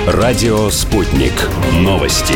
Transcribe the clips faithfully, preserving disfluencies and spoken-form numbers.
Радио «Спутник». Новости.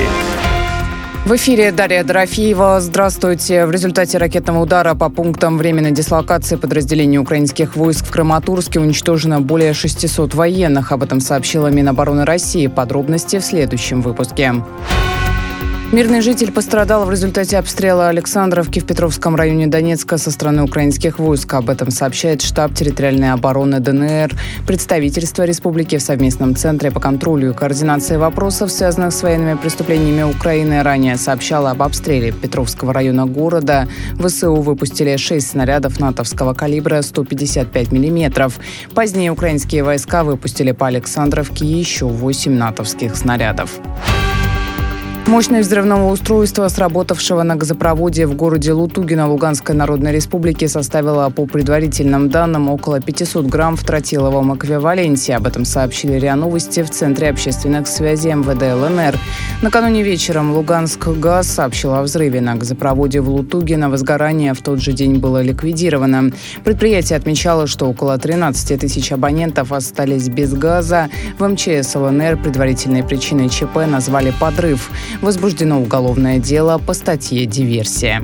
В эфире Дарья Дорофеева. Здравствуйте. В результате ракетного удара по пунктам временной дислокации подразделений украинских войск в Краматорске уничтожено более шестисот военных. Об этом сообщила Минобороны России. Подробности в следующем выпуске. Мирный житель пострадал в результате обстрела Александровки в Петровском районе Донецка со стороны украинских войск. Об этом сообщает штаб территориальной обороны ДНР, представительство республики в совместном центре по контролю и координации вопросов, связанных с военными преступлениями Украины. Ранее сообщало об обстреле Петровского района города. ВСУ выпустили шесть снарядов натовского калибра сто пятьдесят пять миллиметров. Позднее украинские войска выпустили по Александровке еще восемь натовских снарядов. Мощность взрывного устройства, сработавшего на газопроводе в городе Лутугино Луганской Народной Республики, составила, по предварительным данным, около пятисот грамм в тротиловом эквиваленте. Об этом сообщили РИА Новости в Центре общественных связей МВД ЛНР. Накануне вечером Луганск-Газ сообщил о взрыве на газопроводе в Лутугино. Возгорание в тот же день было ликвидировано. Предприятие отмечало, что около тринадцати тысяч абонентов остались без газа. В МЧС ЛНР предварительной причиной ЧП назвали подрыв. Возбуждено уголовное дело по статье «Диверсия».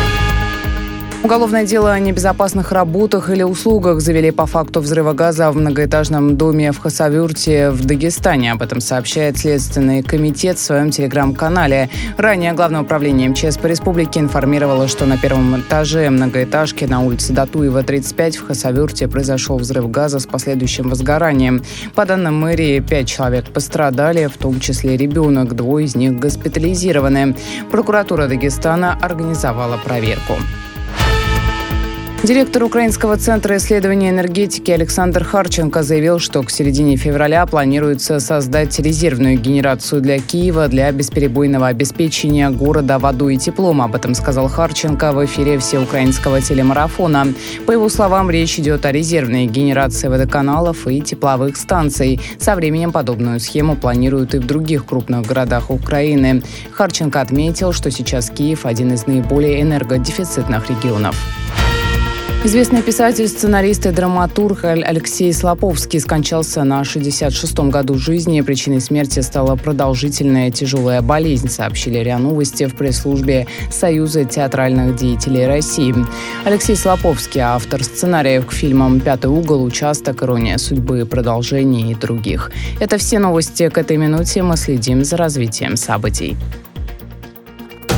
Уголовное дело о небезопасных работах или услугах завели по факту взрыва газа в многоэтажном доме в Хасавюрте в Дагестане. Об этом сообщает Следственный комитет в своем телеграм-канале. Ранее Главное управление МЧС по республике информировало, что на первом этаже многоэтажки на улице Датуева, тридцать пять в Хасавюрте произошел взрыв газа с последующим возгоранием. По данным мэрии, пять человек пострадали, в том числе ребенок, двое из них госпитализированы. Прокуратура Дагестана организовала проверку. Директор Украинского центра исследования энергетики Александр Харченко заявил, что к середине февраля планируется создать резервную генерацию для Киева для бесперебойного обеспечения города водой и теплом. Об этом сказал Харченко в эфире всеукраинского телемарафона. По его словам, речь идет о резервной генерации водоканалов и тепловых станций. Со временем подобную схему планируют и в других крупных городах Украины. Харченко отметил, что сейчас Киев – один из наиболее энергодефицитных регионов. Известный писатель, сценарист и драматург Алексей Слаповский скончался на шестьдесят шестом году жизни. Причиной смерти стала продолжительная тяжелая болезнь, сообщили РИА Новости в пресс-службе Союза театральных деятелей России. Алексей Слаповский – автор сценариев к фильмам «Пятый угол», «Участок», «Ирония судьбы», «Продолжение» и других. Это все новости к этой минуте. Мы следим за развитием событий.